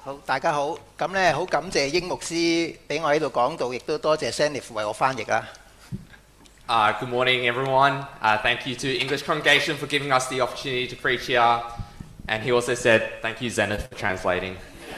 好，大家好。咁咧，好感謝英牧師俾我喺度講道，亦都多謝 Sanif 為我翻譯啦。 Good morning, everyone. Thank you to English Congregation for giving us the opportunity to preach here. And he also said, thank you, Zenith, for translating.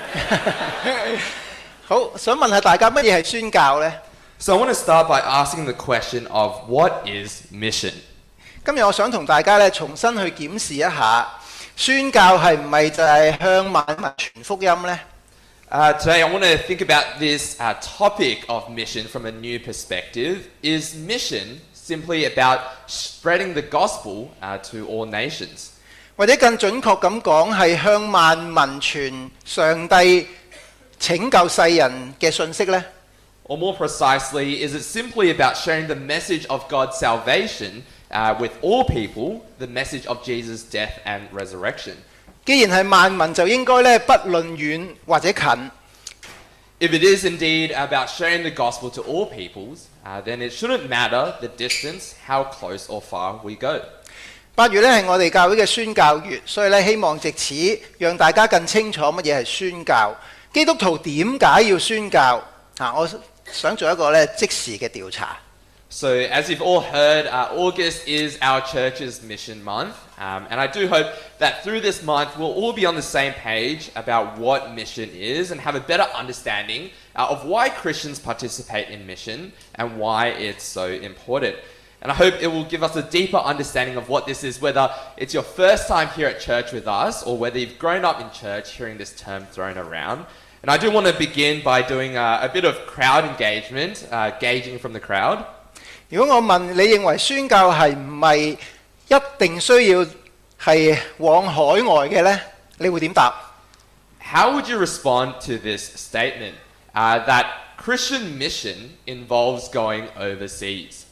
好，想問下大家乜嘢係宣教呢？ So I want to start by asking the question of what is mission? 今日我想同大家咧重新去檢視一下，宣教係唔係就係向萬民傳福音呢？ Today I want to think about this topic of mission from a new perspective. Is mission simply about spreading the gospel to all nations? 或者更準確咁講，係向萬民傳上帝拯救世人嘅信息呢？ Or more precisely, is it simply about sharing the message of God's salvation with all people, the message of Jesus' death and resurrection? 既然係萬民，就應該咧不論遠或者近。 If it is indeed about sharing the gospel to all peoples, then it shouldn't matter the distance, how close or far we go. 8月咧係我哋教會嘅宣教月，所以咧希望藉此讓大家更清楚乜嘢係宣教。基督徒點解要宣教？我想做一個咧即時嘅調查。 So as you've all heard, August is our church's mission month. And I do hope that through this month we'll all be on the same page about what mission is and have a better understanding of why Christians participate in mission and why it's so important. And I hope it will give us a deeper understanding of what this is, whether it's your first time here at church with us or whether you've grown up in church hearing this term thrown around. And I do want to begin by doing a bit of crowd engagement, gauging from the crowd. 如果我問你認為宣教係唔係一定需要係往海外嘅呢？你會點答？ How would you respond to this statement that Christian mission involves going overseas?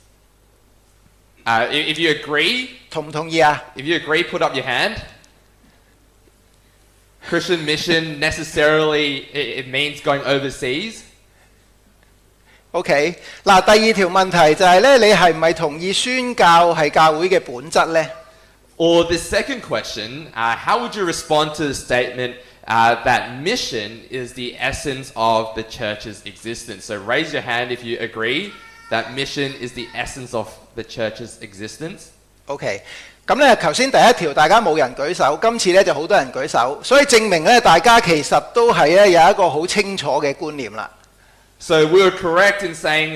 If you agree, 同唔同意啊？ if you agree, put up your hand. Christian mission necessarily it means going overseas. OK， 嗱，第二條問題就係咧，你係唔係同意宣教係教會嘅本質呢？ Or the second question, how would you respond to the statement that mission is the essence of the church's existence? So raise your hand if you agree that mission is the essence of the church's existence. OK， 咁咧頭先第一條大家冇人舉手，今次咧就好多人舉手，所以證明咧大家其實都係咧有一個好清楚嘅觀念啦。 So we were correct in saying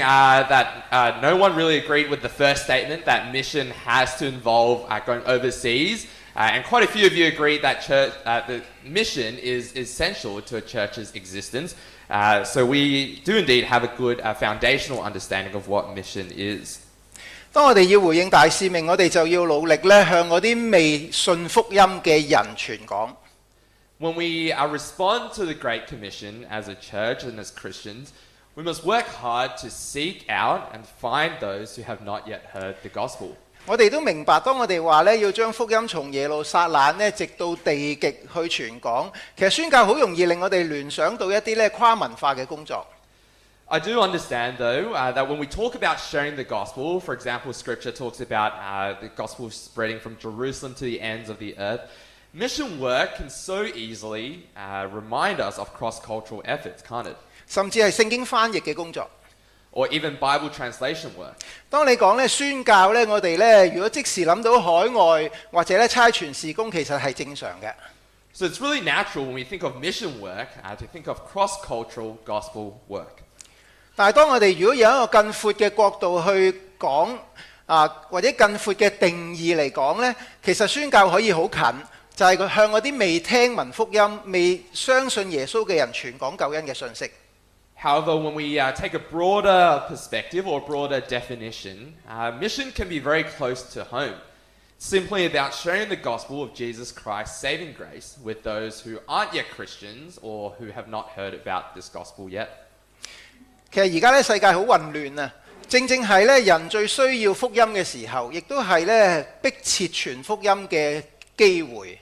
that no one really agreed with the first statement that mission has to involve going overseas. And quite a few of you agreed that the mission is essential to a church's existence. So we do indeed have a good foundational understanding of what mission is. 當我哋要回應大使命，我哋就要努力咧向嗰啲未信福音嘅人傳講。 When we respond to the Great Commission as a church and as Christians, we must work hard to seek out and find those who have not yet heard the gospel. 我哋都明白，當我哋話咧要將福音從耶路撒冷咧直到地極去傳講，其實宣教好容易令我哋聯想到一啲咧跨文化嘅工作。 I do understand, though, that when we talk about sharing the gospel, for example, Scripture talks about the gospel spreading from Jerusalem to the ends of the earth, mission work can so easily remind us of cross-cultural efforts, can't it? 甚至係聖經翻譯嘅工作。 Or even Bible translation work. 當你講咧宣教咧，我哋咧如果即時諗到海外或者咧差傳事工，其實係正常嘅。 So it's really natural when we think of mission work to think of cross-cultural gospel work. 但係當我哋如果有一個更闊嘅角度去講或者更闊嘅定義嚟講咧，其實宣教可以好近，就係佢向嗰啲未聽聞福音、未相信耶穌嘅人傳講救恩嘅信息。 However, when we take a broader perspective or broader definition, mission can be very close to home. Simply about sharing the gospel of Jesus Christ's saving grace with those who aren't yet Christians or who have not heard about this gospel yet. 其實而家咧世界好混亂啊！正正係咧人最需要福音嘅時候，亦都係咧迫切傳福音嘅機會。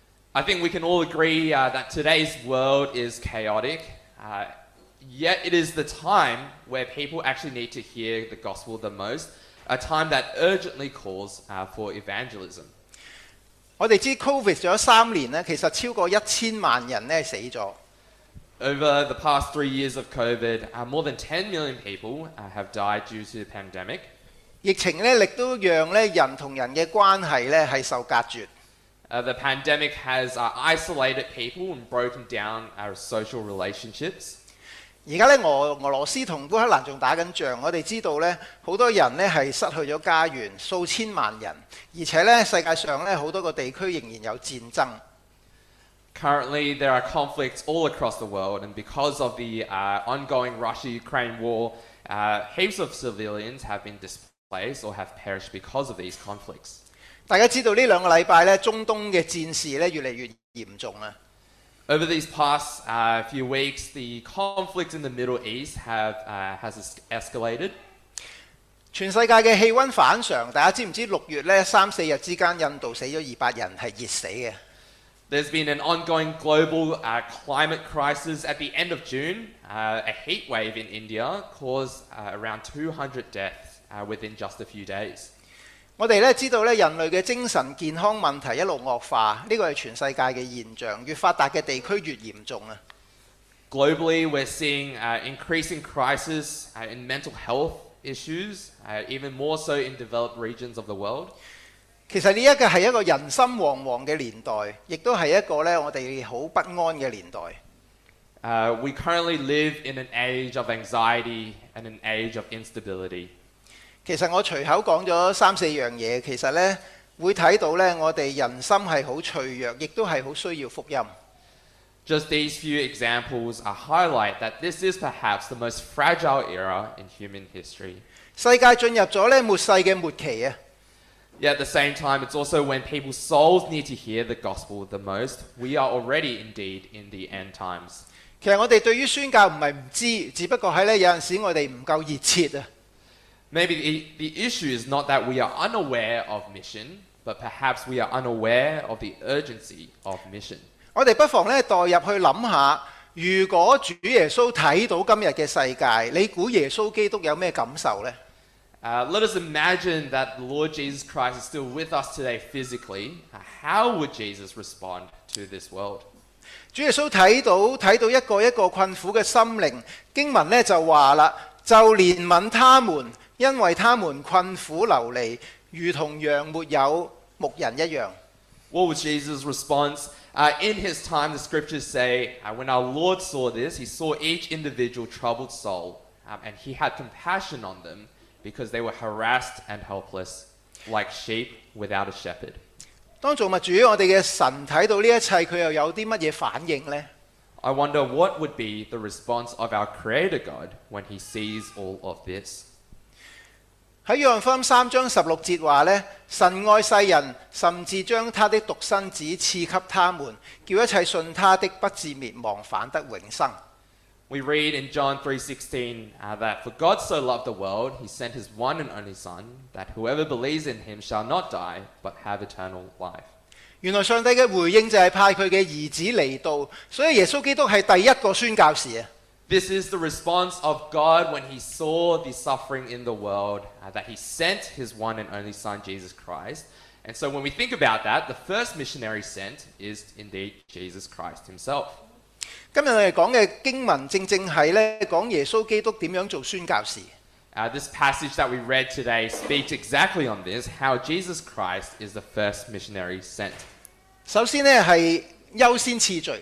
I think we can all agree that today's world is chaotic, yet it is the time where people actually need to hear the gospel the most, a time that urgently calls for evangelism. 我哋知 Covid 咗3年咧，其實超過1000萬人咧死咗。 Over the past 3 years of COVID, more than 10 million people have died due to the pandemic. 疫情咧，亦都讓咧人同人嘅關係咧係受隔絕。 The pandemic has isolated people and broken down our social relationships. 而家咧俄羅斯同烏克蘭仲打緊仗，我哋知道咧好多人咧係失去咗家園，數千萬人，而且咧世界上咧好多個地區仍然有戰爭。 Currently, there are conflicts all across the world, and because of the ongoing Russia-Ukraine war, heaps of civilians have been displaced or have perished because of these conflicts. 大家知道呢兩個禮拜咧，中東嘅戰事咧越嚟越嚴重啊！ Over these past few weeks, the conflict in the Middle East has escalated. 全世界嘅氣温反常，大家知唔知6月咧3-4日之間，印度死咗200人係熱死嘅。 There's been an ongoing global climate crisis. At the end of June, a heat wave in India caused around 200 deaths within just a few days. 我哋咧知道咧人類嘅精神健康問題一路惡化，呢個係全世界嘅現象，越發達嘅地區越嚴重啊！ Globally, we're seeing increasing crisis in mental health issues, even more so in developed regions of the world. 其實呢一個係一個人心惶惶嘅年代，亦都係一個咧我哋好不安嘅年代。 We currently live in an age of anxiety and an age of instability. 其實我隨口講咗3-4樣嘢，其實咧會睇到咧我哋人心係好脆弱，亦都係好需要福音。 Just these few examples highlight that this is perhaps the most fragile era in human history. 世界進入咗咧末世嘅末期啊！ Yet at the same time, it's also when people's souls need to hear the gospel the most. We are already indeed in the end times. 其實我哋對於宣教唔係唔知，只不過係咧有陣時我哋唔夠熱切啊！ Maybe the issue is not that we are unaware of mission, but perhaps we are unaware of the urgency of mission. 我哋不妨咧代入去諗下，如果主耶穌睇到今日嘅世界，你估耶穌基督有咩感受呢？ Let us imagine that the Lord Jesus Christ is still with us today physically. How would Jesus respond to this world? 主耶穌睇到一個一個困苦嘅心靈，經文咧就話啦，就憐憫他們，因為他們困苦流離，如同羊沒有牧人一樣。 What was Jesus' response? In his time, the scriptures say, when our Lord saw this, he saw each individual troubled soul, and he had compassion on them because they were harassed and helpless, like sheep without a shepherd. 當造物主我哋嘅神睇到呢一切，佢又有啲乜嘢反應呢？ I wonder what would be the response of our Creator God when he sees all of this. 喺約翰福音3章16節話呢，神愛世人，甚至將他的獨生子賜給他們，叫一切信他的不至滅亡，反得永生。 We read in John 3:16 that for God so loved the world, he sent his one and only Son, that whoever believes in him shall not die, but have eternal life. 原來上帝嘅回應就係派佢嘅兒子嚟到，所以耶穌基督係第一個宣教士啊！ This is the response of God when he saw the suffering in the world, that he sent his one and only Son, Jesus Christ. And so when we think about that, the first missionary sent is indeed Jesus Christ himself. 今日我哋講嘅經文正係咧講耶穌基督點樣做宣教士。 This passage that we read today speaks exactly on this, how Jesus Christ is the first missionary sent. 首先呢係優先次序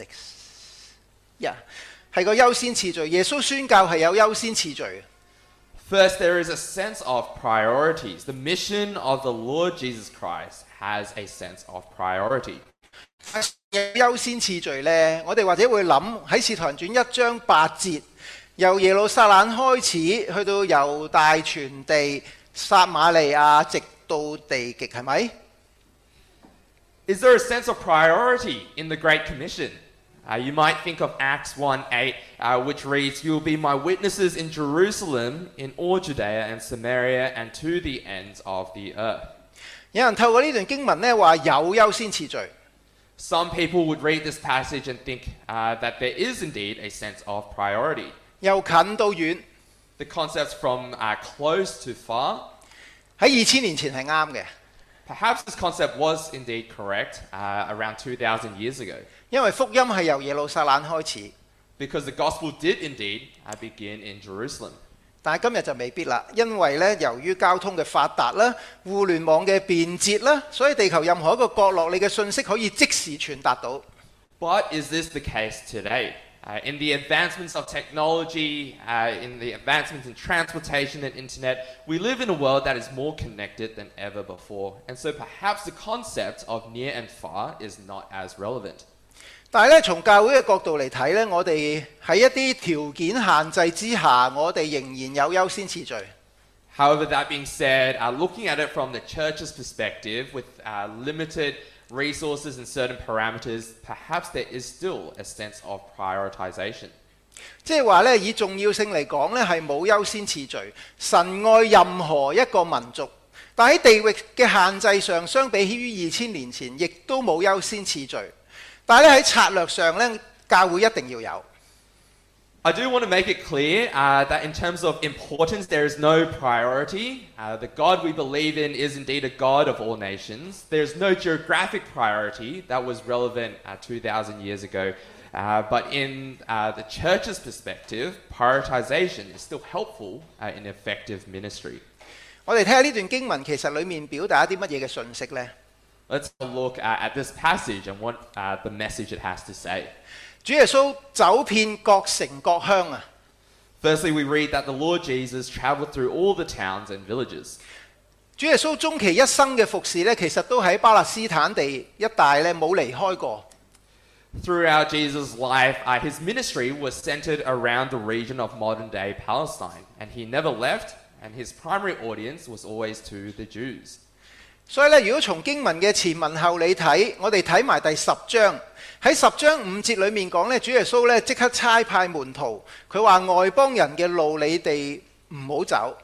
，next， 係個優先次序。耶穌宣教係有優先次序嘅。 First, there is a sense of priorities. The mission of the Lord Jesus Christ has a sense of priority. 優先次序呢，我哋或者會諗喺《使徒行傳》1章8節，由耶路撒冷開始，去到猶大全地、撒瑪利亞，直到地極，係咪？ Is there a sense of priority in the Great Commission? You might think of Acts 1:8, which reads, "You will be my witnesses in Jerusalem, in all Judea and Samaria, and to the ends of the earth." 有人透過呢段經文呢話有優先次序。 Some people would read this passage and think that there is indeed a sense of priority. 由近到遠， The concepts from close to far. 喺2000年前係啱嘅， Perhaps this concept was indeed correct around 2,000 years ago. 因為福音係由耶路撒冷開始。 because the gospel did indeed begin in Jerusalem. 但係今日就未必啦，因為咧由於交通嘅發達啦、互聯網嘅便捷啦，所以地球任何一個角落你嘅信息可以即時傳達到。 But is this the case today? In the advancements of technology, in the advancements in transportation and internet, we live in a world that is more connected than ever before. And so perhaps the concept of near and far is not as relevant. 但係咧，從教會嘅角度嚟睇咧，我哋喺一啲條件限制之下，我哋仍然有優先次序。 However, that being said, looking at it from the church's perspective, with limited resources and certain parameters, perhaps there is still a sense of prioritization. 即係話咧，以重要性嚟講咧，係冇優先次序。神愛任何一個民族，但喺地域嘅限制上，相比起於2000年前，亦都冇優先次序。但係咧喺策略上咧，教會一定要有。 I do want to make it clear that in terms of importance, there is no priority. The God we believe in is indeed a God of all nations. There's no geographic priority that was relevant 2,000 years ago. But in the church's perspective, prioritization is still helpful in effective ministry. 我哋睇下呢段經文，其實裡面表達一啲乜嘢嘅信息呢？ Let's look at this passage and what the message it has to say. 主耶穌走遍各城各鄉啊！ Firstly, we read that the Lord Jesus traveled through all the towns and villages. 主耶穌終其一生嘅服侍咧，其實都喺巴勒斯坦地一帶咧冇離開過。 Throughout Jesus' life, his ministry was centered around the region of modern-day Palestine, and he never left, and his primary audience was always to the Jews. 所以咧，如果從經文嘅前文後理睇，我哋睇埋第10章，喺10章5節裏面講咧，主耶穌咧即刻差派門徒，佢話外邦人嘅路你哋唔好走。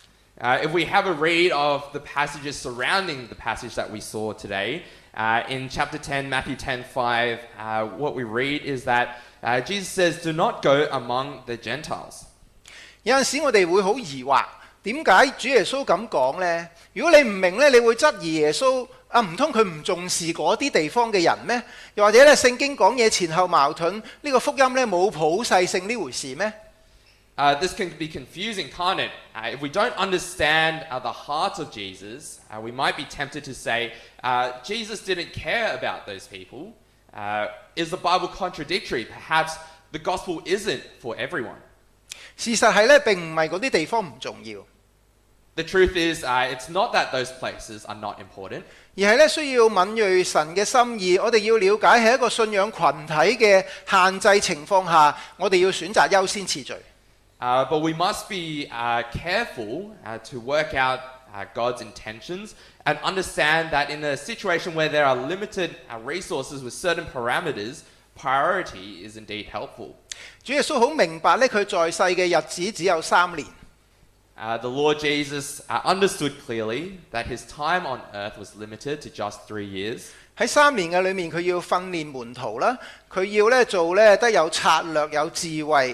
If we have a read of the passages surrounding the passage that we saw today, in chapter 10, Matthew 10:5, what we read is that Jesus says, "Do not go among the Gentiles." 有陣時我哋會好疑惑，點解主耶穌咁講呢？如果你唔明呢，你會質疑耶穌啊，唔通佢唔重視嗰啲地方嘅人咩？又或者咧，聖經講嘢前後矛盾，呢個福音咧冇普世性呢回事咩？ This can be confusing, can't it? If we don't understand the heart of Jesus, we might be tempted to say, Jesus didn't care about those people. Is the Bible contradictory? Perhaps the gospel isn't for everyone. 事實係咧，並唔係嗰啲地方唔重要， The truth is, it's not that those places are not important. 而係咧需要敏鋭神嘅心意。我哋要了解喺一個信仰群體嘅限制情況下，我哋要選擇優先次序。 But we must be careful to work out God's intentions and understand that in a situation where there are limited resources with certain parameters, priority is indeed helpful. 主耶穌好明白咧，佢在世嘅日子只有3年。 The Lord Jesus understood clearly that his time on earth was limited to just 3 years. 喺3年嘅裏面，佢要訓練門徒啦，佢要咧做咧得有策略、有智慧。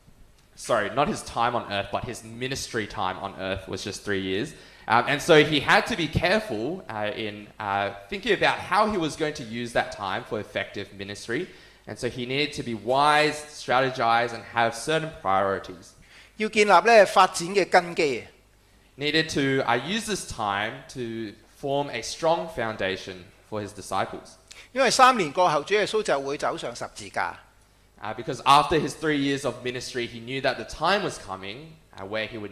Sorry, not his time on earth, but his ministry time on earth was just 3 years. And so he had to be careful in thinking about how he was going to use that time for effective ministry. And so he needed to be wise, strategize, and have certain priorities. 要建立咧發展嘅根基。 Needed to use this time to form a strong foundation for his disciples. 因為3年過後，主耶穌就會走上十字架。 Because after his 3 years of ministry, he knew that the time was coming where he would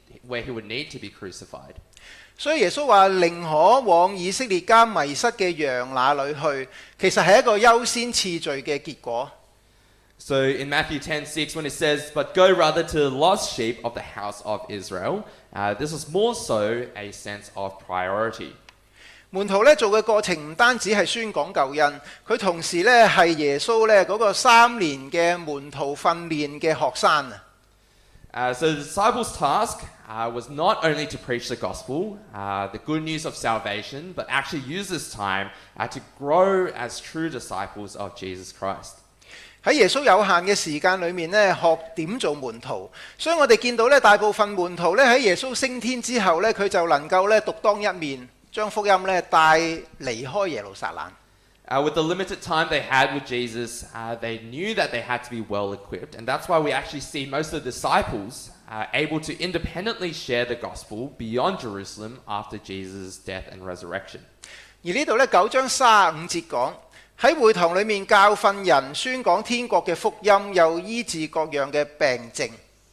need to be crucified. 所以耶穌話：寧可往以色列家迷失嘅羊那裏去，其實係一個優先次序嘅結果。 So in Matthew 10:6, when it says, "But go rather to the lost sheep of the house of Israel," this is more so a sense of priority. 門徒咧做嘅過程唔單止係宣講救恩，佢同時咧係耶穌咧嗰個3年嘅門徒訓練嘅學生啊。 So the disciples' task was not only to preach the gospel, the good news of salvation, but actually use this time to grow as true disciples of Jesus Christ. 喺耶穌有限嘅時間裏面咧，學點做門徒，所以我哋見到咧大部分門徒咧喺耶穌升天之後咧，佢就能夠咧獨當一面，將福音咧帶離開耶路撒冷。 With the limited time they had with Jesus, they knew that they had to be well equipped, and that's why we actually see most of the disciples able to independently share the gospel beyond Jerusalem after Jesus' death and resurrection. 而呢度呢9章35節講喺會堂裏面教訓人，宣講天國嘅福音，又醫治各樣嘅病症。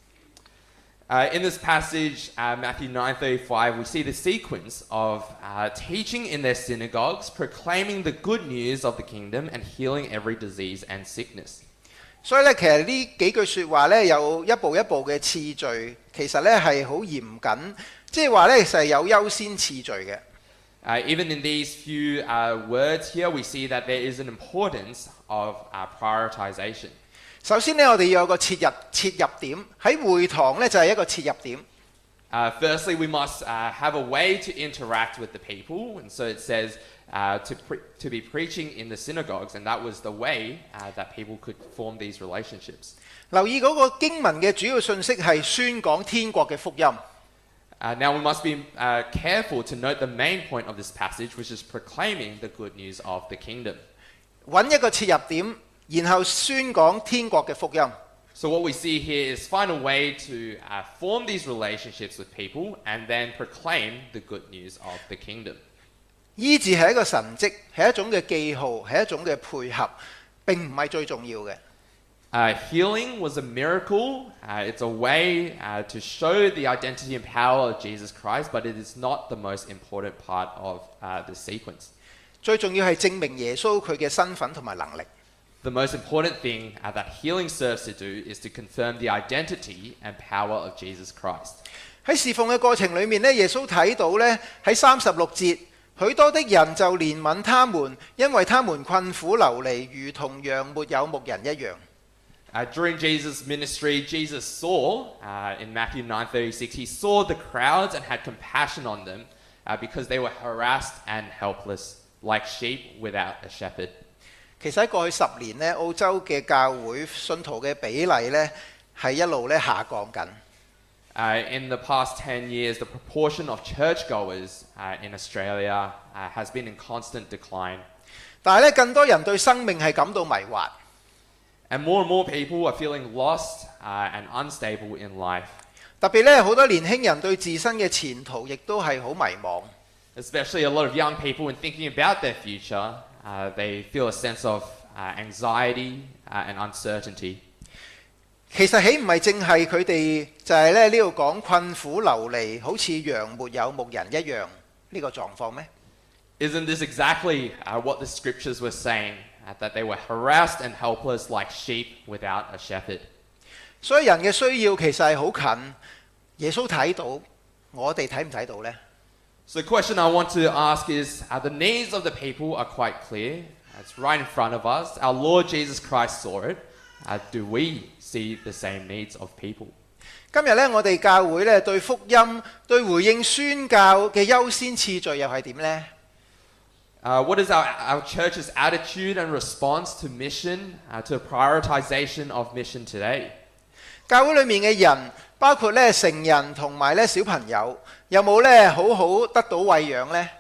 In this passage, Matthew 9:35, we see the sequence of teaching in their synagogues, proclaiming the good news of the kingdom, and healing every disease and sickness. 所以咧，其實呢幾句説話咧有一步一步嘅次序，其實咧係好嚴謹，即係話咧其實係有優先次序嘅。 Even in these few words here, we see that there is an importance of prioritization. 首先呢，我哋要有個切入點，喺會堂呢，就係一個切入點。 Firstly, we must have a way to interact with the people, and so it says to be preaching in the synagogues, and that was the way that people could form these relationships. 留意嗰個經文嘅主要信息係宣講天國嘅福音。 Now we must be careful to note the main point of this passage, which is proclaiming the good news of the kingdom. 揾一個切入點。然後宣講天國嘅福音。 So what we see here is find a way to form these relationships with people and then proclaim the good news of the kingdom. 醫治係一個神蹟，係一種嘅記號，係一種嘅配合，並唔係最重要嘅。 Healing was a miracle. It's a way to show the identity and power of Jesus Christ, but it is not the most important part of the sequence. 最重要係證明耶穌佢嘅身份同埋能力。 The most important thing that healing serves to do is to confirm the identity and power of Jesus Christ. 喺侍奉嘅過程裏面呢，耶穌睇到呢，喺36節，許多的人就憐憫他們，因為他們困苦流離，如同羊沒有牧人一樣。 During Jesus' ministry, Jesus saw, in Matthew 9:36, he saw the crowds and had compassion on them because they were harassed and helpless, like sheep without a shepherd. 其實喺過去10年呢，澳洲嘅教會信徒嘅比例呢係一路咧下降緊。 In the past 10 years, the proportion of churchgoers in Australia has been in constant decline. 但係咧，更多人對生命係感到迷惑。 And more people are feeling lost and unstable in life. 特別咧，好多年輕人對自身嘅前途亦都係好迷茫。 Especially a lot of young people, when thinking about their future, they feel a sense of anxiety and uncertainty. 其實豈唔係正係佢哋就係咧呢度講困苦流離，好似羊沒有牧人一樣呢個狀況咩？ Isn't this exactly what the scriptures were saying? That they were harassed and helpless like sheep without a shepherd. 所以人嘅需要其實係好近，耶穌睇到，我哋睇唔睇到呢？ So the question I want to ask is, the needs of the people are quite clear. It's right in front of us. Our Lord Jesus Christ saw it. Do we see the same needs of people? 今日咧，我哋教會咧對福音、對回應宣教嘅優先次序又係點呢？ What is our church's attitude and response to mission, to prioritization of mission today? 教會裏面嘅人，包括咧成人同埋咧小朋友，有冇咧好好得到餵養呢？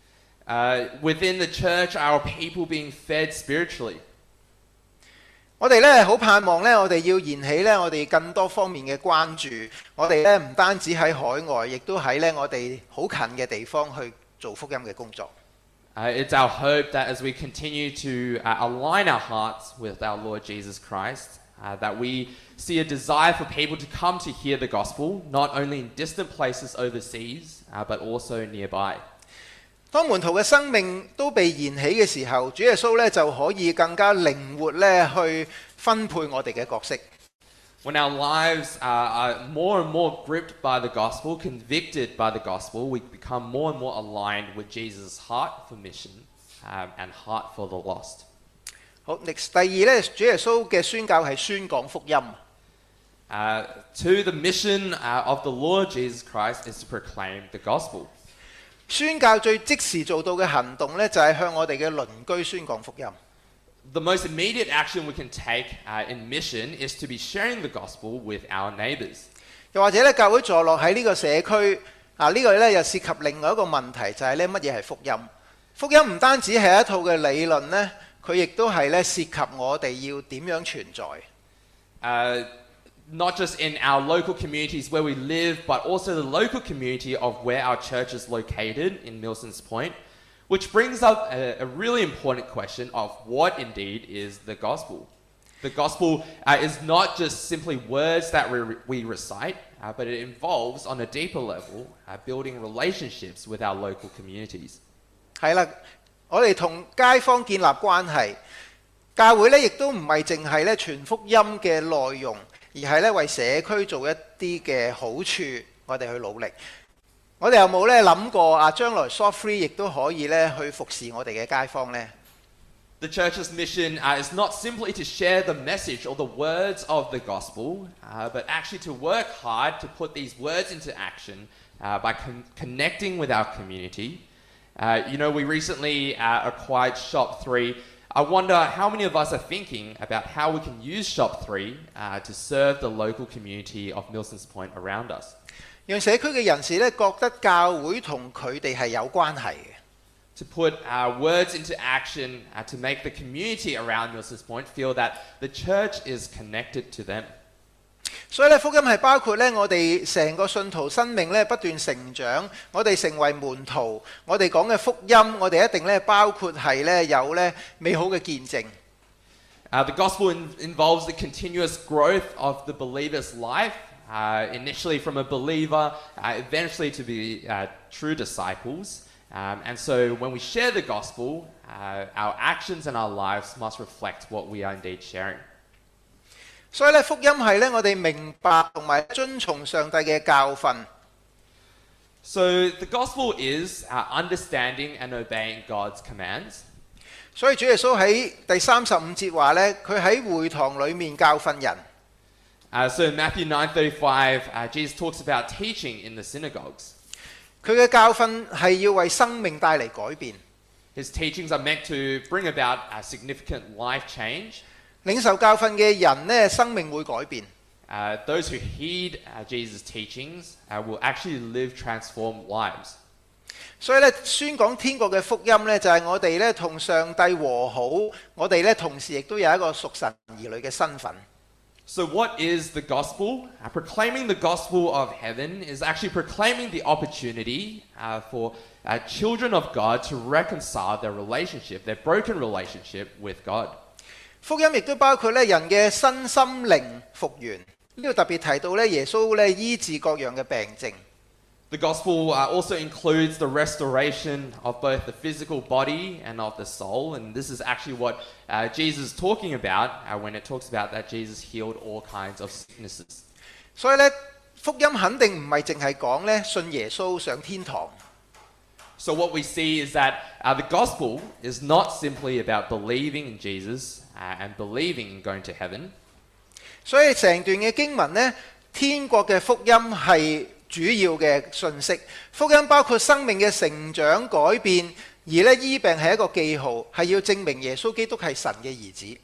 Within the church, are people being fed spiritually? 我哋咧好盼望咧，我哋要燃起咧我哋更多方面嘅關注。我哋咧唔單止喺海外，亦都喺咧我哋好近嘅地方去做福音嘅工作。 It's our hope that as we continue to align our hearts with our Lord Jesus Christ, that we see a desire for people to come to hear the gospel, not only in distant places overseas, but also nearby. 當門徒嘅生命都被燃起嘅時候，主耶穌咧就可以更加靈活咧去分配我哋嘅角色。 When our lives are more and more gripped by the gospel, convicted by the gospel, we become more and more aligned with Jesus' heart for mission and heart for the lost. 好 ，next 第二咧，主耶穌嘅宣教係宣講福音。 To the mission of the Lord Jesus Christ is to proclaim the gospel. 宣教最即時做到嘅行動咧，就係向我哋嘅鄰居宣講福音。 The most immediate action we can take in mission is to be sharing the gospel with our neighbours. 又或者咧，教會坐落喺呢個社區呢個咧又涉及另外一個問題，就係咧乜嘢係福音？ 福音唔單止係一套嘅理論呢，佢亦都係咧涉及我哋要點樣存在。 Not just in our local communities where we live, but also the local community of where our church is located in Milsons Point, which brings up a really important question of what indeed is the gospel. The gospel is not just simply words that we recite, but it involves on a deeper level building relationships with our local communities. 係啦，我哋同街坊建立關係，教會咧亦都唔係淨係咧傳福音嘅內容，而係咧為社區做一啲嘅好處，我哋去努力。我哋有冇咧諗過啊？將來 Short Free 亦都可以咧去服侍我哋嘅街坊呢？ The church's mission is not simply to share the message or the words of the gospel, but actually to work hard to put these words into action by connecting with our community. We recently acquired Shop 3. I wonder how many of us are thinking about how we can use Shop 3 to serve the local community of Milsons Point around us. 讓社區嘅人士咧覺得教會同佢哋係有關係嘅。 To put words into action to make the community around Milsons Point feel that the church is connected to them. 所以咧，福音係包括咧我哋成個信徒生命咧不斷成長，我哋成為門徒，我哋講嘅福音，我哋一定咧包括係咧有咧美好嘅見證。 The gospel involves the continuous growth of the believer's life, initially from a believer, eventually to be true disciples. And so when we share the gospel, our actions and our lives must reflect what we are indeed sharing. 所以咧，福音係咧我哋明白同埋遵從上帝嘅教訓。 So the gospel is understanding and obeying God's commands. 所以主耶穌喺第35節話咧，佢喺會堂裡面教訓人。 So in Matthew 9:35, Jesus talks about teaching in the synagogues. 佢嘅教訓係要為生命帶嚟改變。 His teachings are meant to bring about a significant life change. 領受教訓嘅人呢，生命會改變。 Those who heed Jesus' teachings will actually live transformed lives. 所以咧，宣講天國嘅福音呢，就係我哋咧同上帝和好，我哋咧同時亦都有一個屬神兒女嘅身份。 So what is the gospel? Proclaiming the gospel of heaven is actually proclaiming the opportunity for children of God to reconcile their relationship, their broken relationship with God. 福音亦都包括咧人嘅身心靈復原。呢度特別提到咧耶穌咧醫治各樣嘅病症。 The gospel also includes the restoration of both the physical body and of the soul, and this is actually what Jesus is talking about when it talks about that Jesus healed all kinds of sicknesses. 所以咧，福音肯定唔係淨係講咧信耶穌上天堂。 So what we see is that the gospel is not simply about believing in Jesus and believing in going to heaven. 所以成段嘅經文呢，天國嘅福音係主要嘅信息。福音包括生命嘅成長改變，而咧醫病係一個記號，係要證明耶穌基督係神嘅兒子。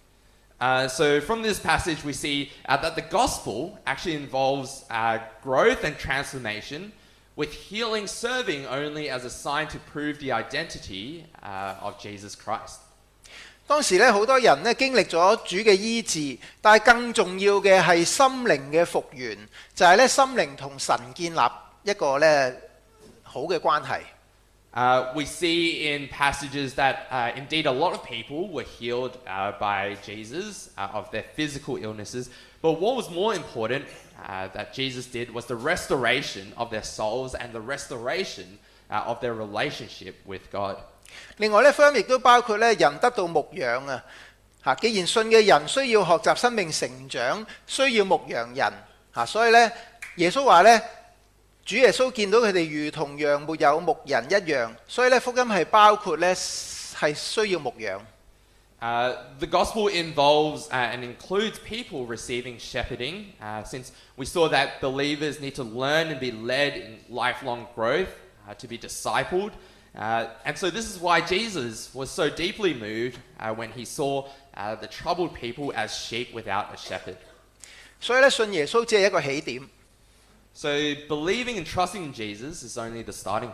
So from this passage we see that the gospel actually involves growth and transformation, with healing serving only as a sign to prove the identity of Jesus Christ. 當時咧好多人咧經歷咗主嘅醫治，但係更重要嘅係心靈嘅復原，就係咧心靈同神建立一個咧好嘅關係。 We see in passages that indeed a lot of people were healed by Jesus of their physical illnesses, but what was more important that Jesus did was the restoration of their souls and the restoration of their relationship with God. 另外咧，福音亦都包括咧人得到牧養啊！嚇，既然信嘅人需要學習生命成長，需要牧羊人嚇，所以咧耶穌話咧，主耶穌見到佢哋如同羊沒有牧人一樣，所以咧福音係包括咧係需要牧養。 The gospel involves and includes people receiving shepherding, since we saw that believers need to learn and be led in lifelong growth, to be discipled. And so this is why Jesus was so deeply moved when he saw the troubled people as sheep without a shepherd. 所以咧，信耶穌只係一個起點。 So believing and trusting in Jesus is only the starting point.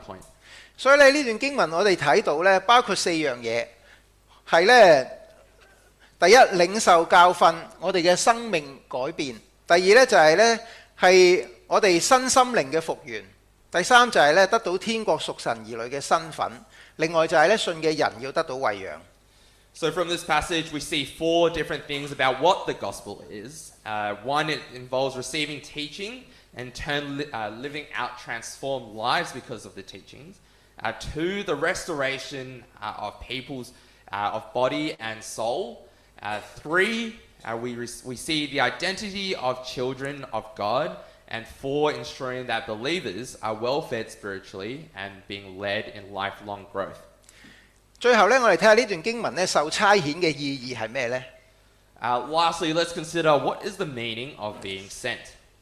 所以咧呢段經文我哋睇到咧，包括4樣嘢，係咧第一領受教訓，我哋嘅生命改變；第二咧就係咧係我哋身心靈嘅復原；第三就係咧得到天國屬神兒女嘅身份；另外就係咧信嘅人要得到餵養。 So from this passage, we see 4 different things about what the gospel is. One, it involves receiving teaching and living out transformed lives because of the teachings. 2, the restoration of people's of body and soul. 3, we see the identity of children of God. And 4, ensuring that believers are well fed spiritually and being led in lifelong growth. 最後咧，我哋睇下呢段經文咧受差遣嘅意義係咩呢？ Lastly, let's consider what is the meaning of being sent.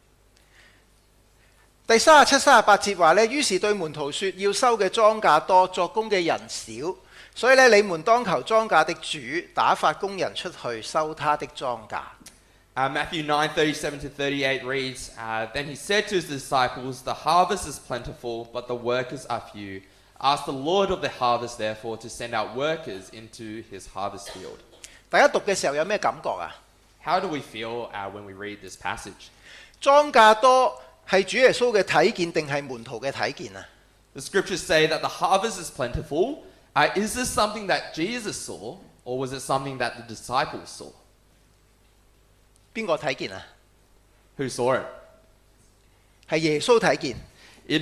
第37、38節話咧，於是對門徒說：要收嘅莊稼多，作工嘅人少，所以咧你們當求莊稼的主打發工人出去收他的莊稼。 Matthew 9:37-38 reads, Then he said to his disciples, The harvest is plentiful, but the workers are few. Ask the Lord of the harvest, therefore, to send out workers into his harvest field. 大家讀嘅時候有咩感覺啊？ How do we feel when we read this passage? 莊稼多係主耶穌嘅睇見定係門徒嘅睇見啊？ The scriptures say that the harvest is plentiful. Is this something that Jesus saw, or was it something that the disciples saw? 邊個睇見啊？ Who saw it? 係耶穌睇見。 It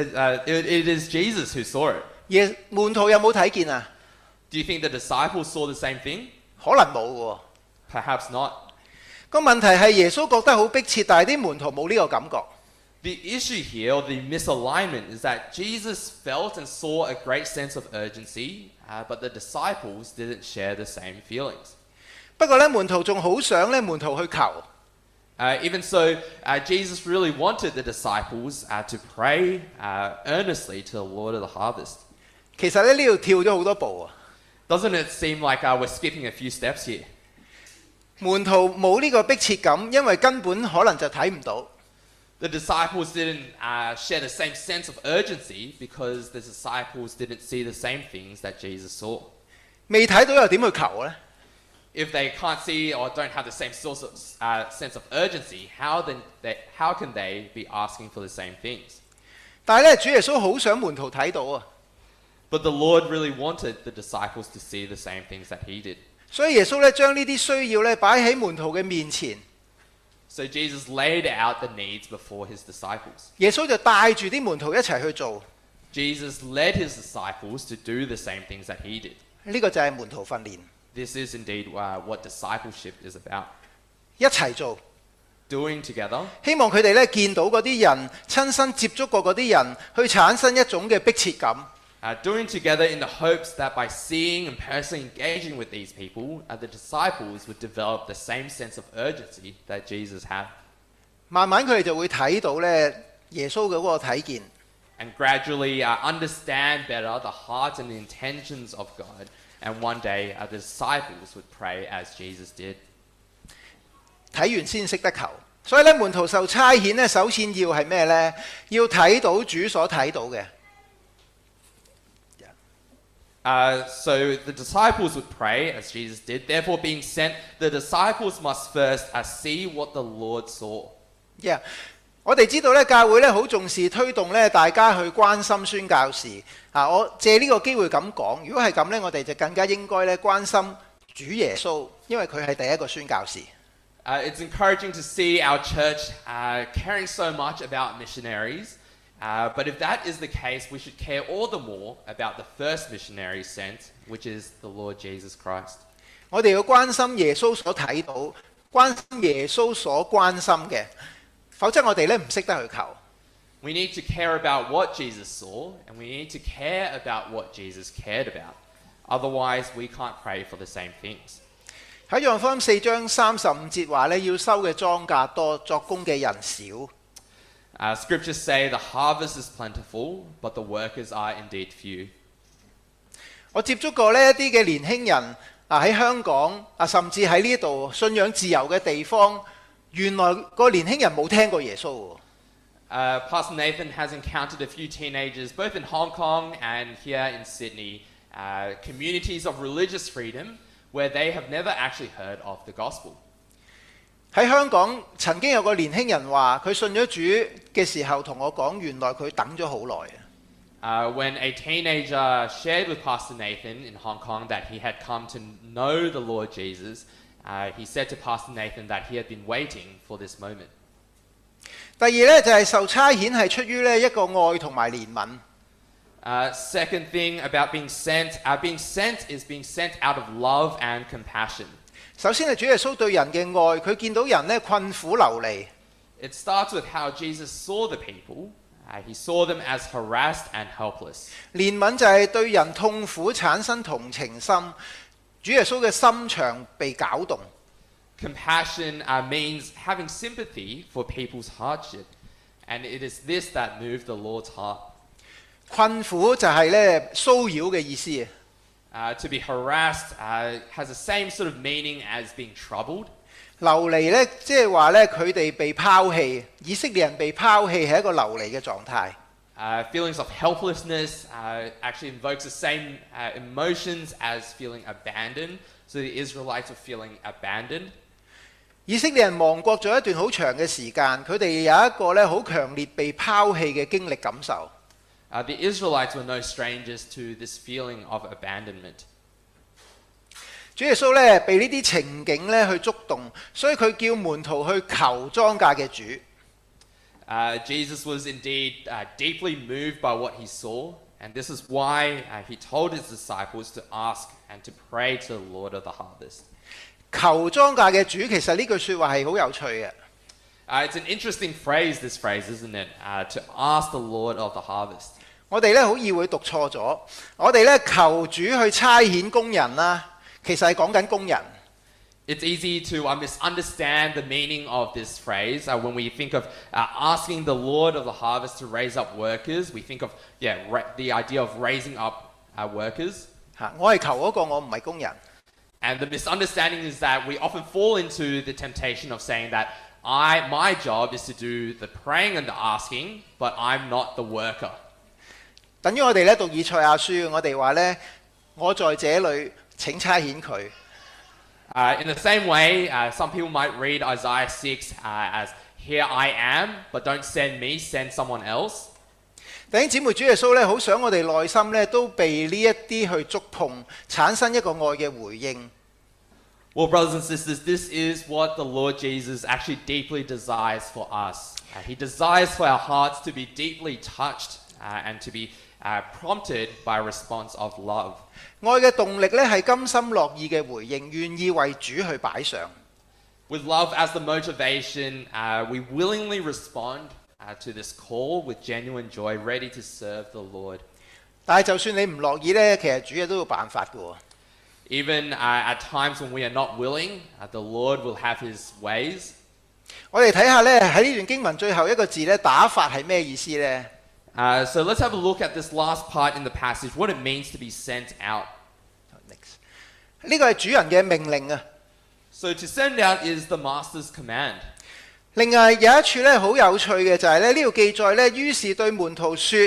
is Jesus who saw it. 門徒有冇睇見啊？ Do you think the disciples saw the same thing? 可能冇喎。 Perhaps not. 個問題係耶穌覺得好迫切，但係啲門徒冇呢個感覺。 The issue here, or the misalignment, is that Jesus felt and saw a great sense of urgency, but the disciples didn't share the same feelings. 不過咧，門徒仲好想咧，門徒去求。 Even so, Jesus really wanted the disciples to pray earnestly to the Lord of the harvest. 其實咧呢度跳咗好多步啊！ Doesn't it seem like we're skipping a few steps here? 門徒冇呢個迫切感，因為根本可能就睇唔到。 The disciples didn't share the same sense of urgency because the disciples didn't see the same things that Jesus saw. 未睇到又點去求呢？ If they can't see or don't have the same sense of urgency, how can they be asking for the same things? 但係咧，主耶穌好想門徒睇到啊！ But the Lord really wanted the disciples to see the same things that he did. 所以耶穌咧將呢啲需要咧擺喺門徒嘅面前。 So Jesus laid out the needs before his disciples. 耶穌就帶住啲門徒一齊去做。 Jesus led his disciples to do the same things that he did. 呢個就係門徒訓練。 This is indeed what discipleship is about. 一齊做。 Doing together. 希望佢哋咧見到嗰啲人，親身接觸過嗰啲人，去產生一種嘅迫切感。 Doing together in the hopes that by seeing and personally engaging with these people, the disciples would develop the same sense of urgency that Jesus had. 慢慢佢哋就會睇到咧耶穌嘅嗰個睇見。 And gradually understand better the heart and the intentions of God. And one day the disciples would pray as Jesus did. 睇完先識得求，所以咧門徒受差遣咧，首先要係咩呢？要睇到主所睇到嘅。 So the disciples would pray as Jesus did. Therefore, being sent, the disciples must first see what the Lord saw. 我哋知道咧，教會咧好重視推動咧大家去關心宣教士。我借呢個機會咁講，如果係咁咧，我哋就更加應該咧關心主耶穌，因為佢係第一個宣教士。 It's encouraging to see our church caring so much about missionaries. But if that is the case, we should care all the more about the first missionary sent, which is the Lord Jesus Christ. 我哋要關心耶穌所睇到，關心耶穌所關心嘅，否則我哋咧唔識得去求。 We need to care about what Jesus saw, and we need to care about what Jesus cared about. Otherwise, we can't pray for the same things. 喺約翰福音4章35節話咧，要收嘅莊稼多，作工嘅人少。 Scriptures say the harvest is plentiful, but the workers are indeed few. 我接觸過呢一啲嘅年輕人喺香港甚至喺呢度信仰自由嘅地方，原來個年輕人冇聽過耶穌喎。 Pastor Nathan has encountered a few teenagers, both in Hong Kong and here in Sydney, communities of religious freedom where they have never actually heard of the gospel. 喺香港曾經有個年輕人話，佢信咗主嘅時候同我講，原來佢等咗好耐。 When a teenager shared with Pastor Nathan in Hong Kong that he had come to know the Lord Jesus, he said to Pastor Nathan that he had been waiting for this moment. 第二呢，就係受差遣係出於呢一個愛同埋憐憫。 Second thing about being sent is being sent out of love and compassion. 首先係主耶穌對人嘅愛，佢見到人呢困苦流離。 It starts with how Jesus saw the people. He saw them as harassed and helpless. 憐憫就係對人痛苦產生同情心，主耶穌嘅心腸被攪動。 Compassion means having sympathy for people's hardship, and it is this that moved the Lord's heart. 困苦就係呢騷擾嘅意思。 To be harassed has the same sort of meaning as being troubled. 流離呢，即係話呢，佢哋被拋棄，以色列人被拋棄係一個流離嘅狀態。 Feelings of helplessness actually invokes the same emotions as feeling abandoned. So the Israelites were feeling abandoned. 以色列人亡國咗一段好長嘅時間，佢哋有一個呢好強烈被拋棄嘅經歷感受。 The Israelites were no strangers to this feeling of abandonment. 主耶穌呢被呢啲情景呢去觸動，所以佢叫門徒去求莊稼嘅主。 Jesus was indeed deeply moved by what he saw, and this is why he told his disciples to ask and to pray to the Lord of the harvest. 求莊稼嘅主，其實呢句説話係好有趣嘅。 It's an interesting phrase, this phrase, isn't it? To ask the Lord of the harvest. 我哋呢好易會讀錯咗，我哋呢求主去差遣工人啦，其實係講緊工人。 It's easy to misunderstand the meaning of this phrase. When we think of asking the Lord of the harvest to raise up workers, we think of the idea of raising up workers. 我係求嗰個，我唔係工人。 And the misunderstanding is that we often fall into the temptation of saying that my job is to do the praying and the asking, but I'm not the worker. 等於我哋呢讀以賽亞書，我哋話呢，我在這裏請差遣佢。 In the same way, some people might read Isaiah 6 as, "Here I am, but don't send me, send someone else." 弟兄姊妹，主耶穌呢好想我哋內心呢都被呢一啲去觸碰，產生一個愛嘅回應。 Well, brothers and sisters, this is what the Lord Jesus actually deeply desires for us. He desires for our hearts to be deeply touched and to be prompted by a response of love. 愛嘅動力呢係甘心樂意嘅回應，願意為主去擺上。 With love as the motivation, we willingly respond to this call with genuine joy, ready to serve the Lord. 但係就算你唔樂意呢，其實主亦都有辦法嘅喎。 Even at times when we are not willing, the Lord will have His ways. 我哋睇下呢喺呢段經文最後一個字呢，打發係咩意思呢？ So let's have a look at this last part in the passage, what it means to be sent out. 呢個係主人嘅命令啊。 So to send out is the master's command. 另外有一處呢好有趣嘅就係呢度記載呢，於是對門徒說。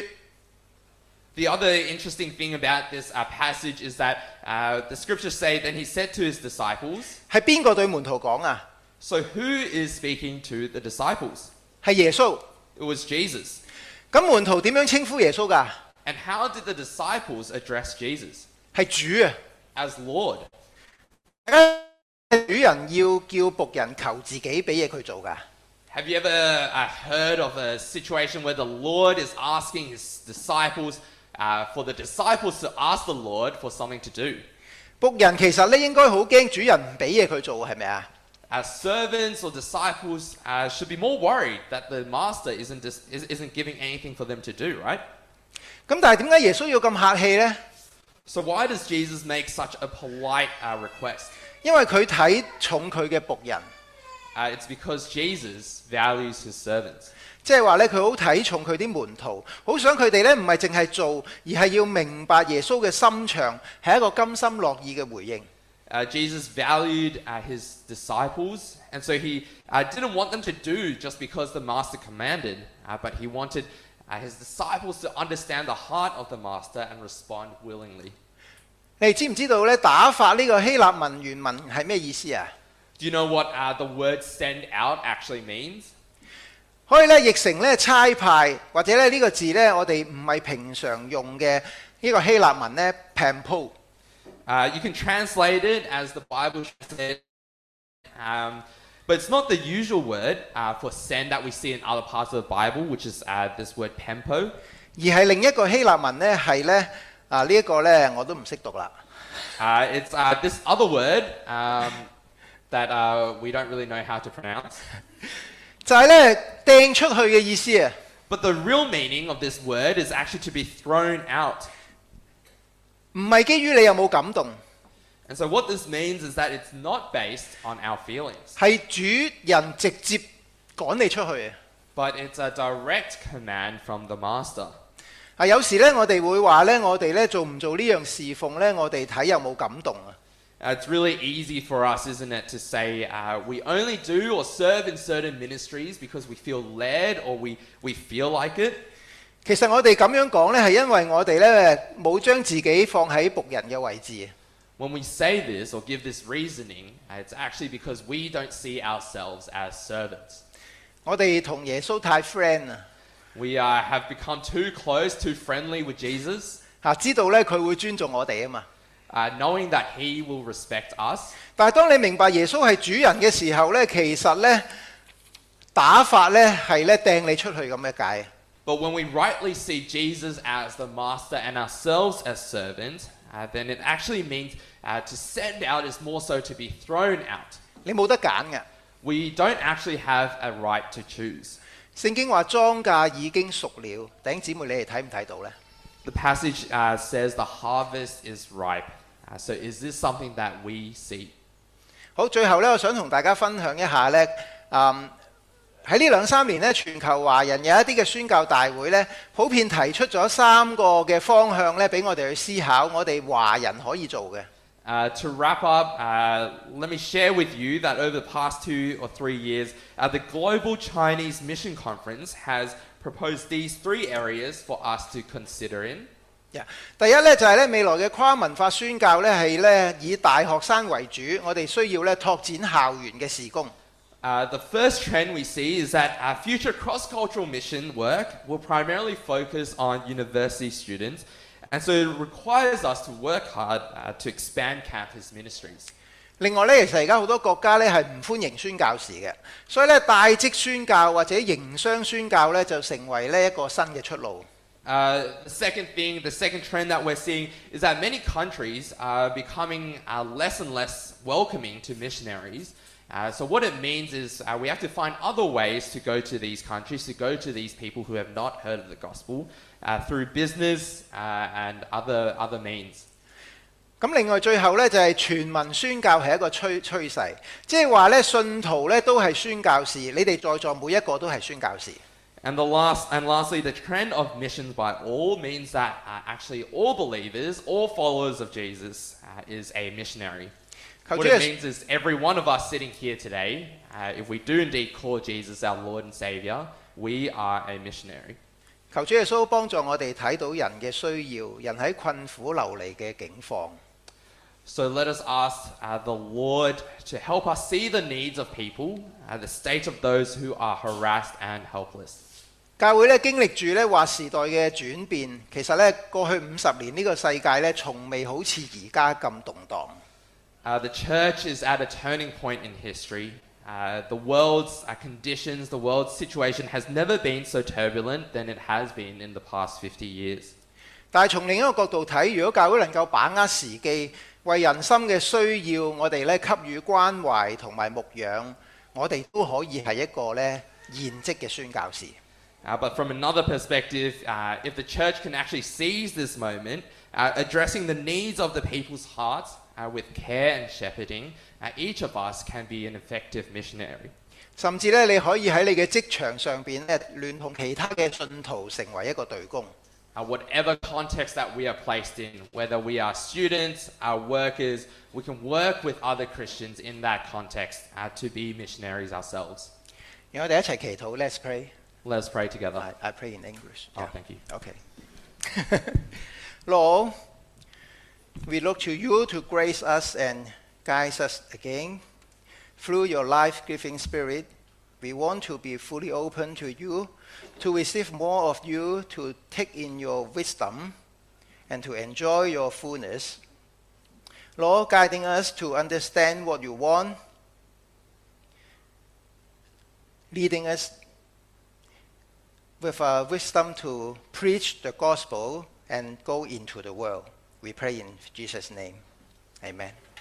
The other interesting thing about this passage is that the scriptures say that he said to his disciples. 係邊個對門徒講啊？ So who is speaking to the disciples? 係耶穌。 It was Jesus. 咁門徒點樣稱呼耶穌㗎？ And how did the disciples address Jesus? 係主啊。 As Lord. 主人要叫僕人求自己俾嘢佢做㗎。 Have you ever heard of a situation where the Lord is asking his disciples for the disciples to ask the Lord for something to do? 僕人其實呢應該好驚主人唔俾嘢佢做，係咪啊？ As servants or disciples should be more worried that the master isn't giving anything for them to do, right? 咁但係點解耶穌要咁客氣呢？ So why does Jesus make such a polite request? 因為佢睇重佢嘅僕人。 It's because Jesus values his servants. 即係話呢，佢好睇重佢啲門徒，好想佢哋呢唔係淨係做，而係要明白耶穌嘅心腸，係一個甘心樂意嘅回應。 Jesus valued his disciples, and so he didn't want them to do just because the master commanded, but he wanted his disciples to understand the heart of the master and respond willingly. 你哋知唔知道咧打發呢個希臘文原文係咩意思啊？ Do you know what the word send out actually means? 可以咧譯成咧差派，或者咧呢個字咧我哋唔係平常用嘅呢個希臘文咧 pampo。 You can translate it as the Bible said, but it's not the usual word for send that we see in other parts of the Bible, which is this word pempo. 而係另一個希臘文咧係咧呢一個咧我都唔識讀啦。 It's this other word that we don't really know how to pronounce. 就係咧掟出去嘅意思啊！ But the real meaning of this word is actually to be thrown out. 唔係基於你有冇感動， And so what this means is that it's not based on our feelings, 係主人直接趕你出去啊！ but it's a direct command from the master. 有時咧我哋會話咧，我哋咧做唔做呢樣侍奉咧，我哋睇有冇感動啊！ It's really easy for us, isn't it, to say we only do or serve in certain ministries because we feel led or we feel like it. 其實我哋咁樣講咧，係因為我哋咧冇將自己放喺僕人嘅位置。 When we say this or give this reasoning, it's actually because we don't see ourselves as servants. 我哋同耶穌太 friend 啊！ We have become too close, too friendly with Jesus, 知道咧佢會尊重我哋啊嘛。 knowing that he will respect us. 但係當你明白耶穌係主人嘅時候咧，其實咧打發咧係咧掟你出去咁嘅解。 But when we rightly see Jesus as the master and ourselves as servants, then it actually means to send out is more so to be thrown out. 你冇得揀嘅。 We don't actually have a right to choose. 聖經話莊稼已經熟了，弟兄姊妹你哋睇唔睇到呢？ The passage says the harvest is ripe. So is this something that we see? 好，最後咧，我想同大家分享一下咧，喺呢2-3年咧，全球華人有一啲嘅宣教大會咧，普遍提出咗3個嘅方向咧，俾我哋去思考，我哋華人可以做嘅。 To wrap up, let me share with you that over the past 2 or 3 years, the Global Chinese Mission Conference has proposed these 3 areas for us to consider in. 第一咧就係咧未來嘅跨文化宣教咧係咧以大學生為主，我哋需要咧拓展校園嘅事工。 The first trend we see is that future cross-cultural mission work will primarily focus on university students, and so it requires us to work hard to expand campus ministries. 另外咧，其實而家好多國家咧係唔歡迎宣教士嘅，所以咧帶職宣教或者營商宣教咧就成為呢一個新嘅出路。 The second trend that we're seeing is that many countries are becoming less and less welcoming to missionaries. So what it means is we have to find other ways to go to these countries, to go to these people who have not heard of the gospel through business and other means. 咁另外最後咧就係全民宣教係一個趨勢，即係話咧信徒咧都係宣教士，你哋在座每一個都係宣教士。 And lastly, the trend of missions by all means that actually all believers, all followers of Jesus is a missionary. What it means is every one of us sitting here today, if we do indeed call Jesus our Lord and Savior, we are a missionary. 求主耶穌幫助我哋睇到人嘅需要，人喺困苦流離嘅境況。 So let us ask the Lord to help us see the needs of people, the state of those who are harassed and helpless. 教會咧經歷住咧劃時代嘅轉變，其實咧過去50年呢個世界咧從未好似而家咁動盪。 The church is at a turning point in history. The world's conditions, the world's situation has never been so turbulent than it has been in the past 50 years. 但係從另一個角度睇，如果教會能夠把握時機，為人心嘅需要，我哋咧給予關懷同埋牧養，我哋都可以係一個咧現職嘅宣教士。 But from another perspective, if the church can actually seize this moment, addressing the needs of the people's hearts with care and shepherding, each of us can be an effective missionary. 甚至咧，你可以喺你嘅職場上邊咧，聯同其他嘅信徒成為一個隊工。 whatever context that we are placed in, whether we are students, workers, we can work with other Christians in that context to be missionaries ourselves. 然後我哋一齊祈禱 ，Let's pray. Let's pray together. I pray in English. Oh, Yeah. thank you. Okay. Lord, we look to you to grace us and guide us again. Through your life-giving spirit, we want to be fully open to you, to receive more of you, to take in your wisdom, and to enjoy your fullness. Lord, guiding us to understand what you want, leading us with wisdom to preach the gospel and go into the world. We pray in Jesus' name. Amen.